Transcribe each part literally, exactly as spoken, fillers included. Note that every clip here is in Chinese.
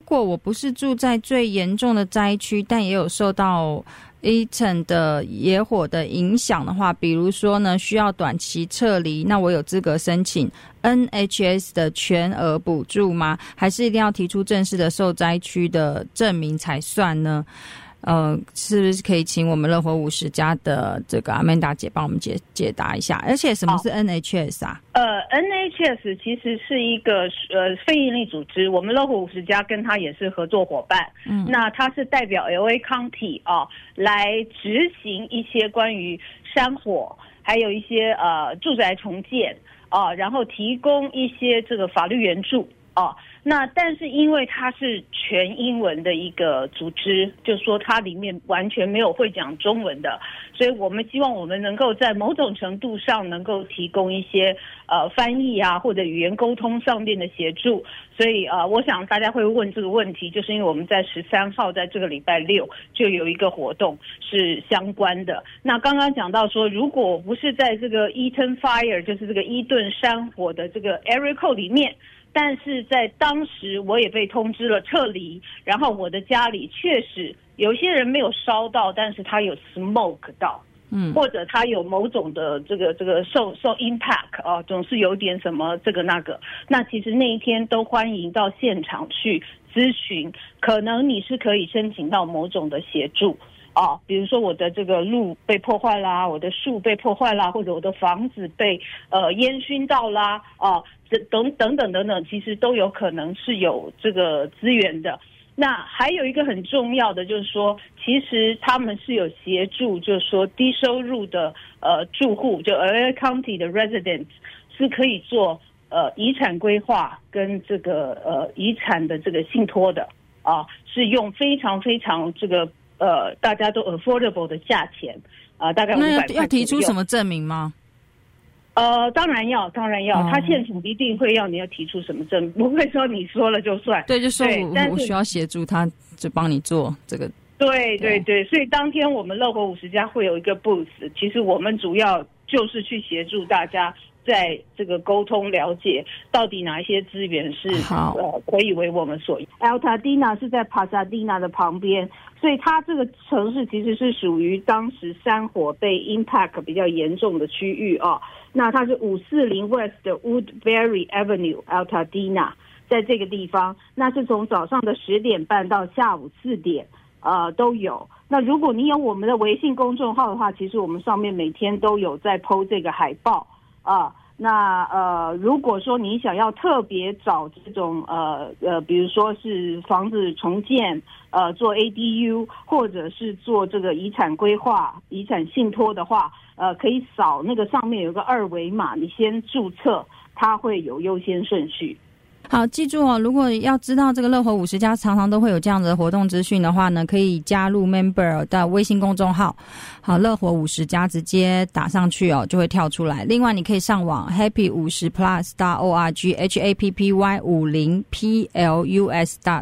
果我不是住在最严重的灾区，但也有受到一层的野火的影响的话，比如说呢需要短期撤离，那我有资格申请 N H S 的全额补助吗？还是一定要提出正式的受灾区的证明才算呢？呃，是不是可以请我们乐活五十家的这个阿曼达姐帮我们解解答一下？而且什么是 N H S 啊？ 呃 ，N H S 其实是一个呃非营利组织，我们乐活五十家跟它也是合作伙伴。嗯，那它是代表 L A County 啊、呃、来执行一些关于山火，还有一些呃住宅重建啊、呃，然后提供一些这个法律援助啊。呃那但是因为它是全英文的一个组织，就是说它里面完全没有会讲中文的，所以我们希望我们能够在某种程度上能够提供一些呃翻译啊或者语言沟通上面的协助。所以呃我想大家会问这个问题，就是因为我们在十三号在这个礼拜六就有一个活动是相关的。那刚刚讲到说，如果不是在这个 Eaton Fire 就是这个伊顿山火的这个 area code 里面，但是在当时我也被通知了撤离，然后我的家里确实有些人没有烧到，但是他有 smoke 到，嗯，或者他有某种的这个这个受受 impact 啊，总是有点什么这个那个。那其实那一天都欢迎到现场去咨询，可能你是可以申请到某种的协助。啊，比如说我的这个路被破坏啦，我的树被破坏啦，或者我的房子被呃烟熏到啦，啊，等等等等等，其实都有可能是有这个资源的。那还有一个很重要的就是说，其实他们是有协助，就是说低收入的呃住户，就 L A County 的 residents 是可以做呃遗产规划跟这个呃遗产的这个信托的啊，是用非常非常这个。呃，大家都 affordable 的价钱，啊、呃，大概五百块。 那要提出什么证明吗？ 呃，当然要，当然要，哦、他现场一定会要你要提出什么证，不会说你说了就算。 对，就说我我需要协助他，就帮你做这个。 对对对，所以当天我们乐活五十家会有一个 booth， 其实我们主要就是去协助大家。在这个沟通了解到底哪一些资源是呃可以为我们所用。Altadena 是在 Pasadena 的旁边，所以它这个城市其实是属于当时山火被 impact 比较严重的区域啊。那它是五四零 West 的 Woodbury Avenue Altadena， 在这个地方，那是从早上的十点半到下午四点呃都有。那如果你有我们的微信公众号的话，其实我们上面每天都有在 po 这个海报。啊，那呃，如果说你想要特别找这种呃呃，比如说是房子重建，呃，做 A D U， 或者是做这个遗产规划、遗产信托的话，呃，可以扫那个上面有个二维码，你先注册，它会有优先顺序。 好，记住哦，如果要知道这个乐活五十家常常都会有这样子的活动资讯的话呢，可以加入 member 的微信公众号，好，乐活五十家直接打上去哦，就会跳出来。另外你可以上网 happy 五十 plus dot org h a p p y 五十 p l u s dot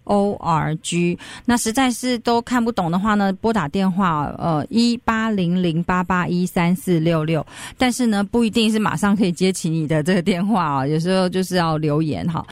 org。 那实在是都看不懂的话呢，拨打电话呃一八零零八八一三四六六，但是呢不一定是马上可以接起你的这个电话哦，有时候就是要留言哈。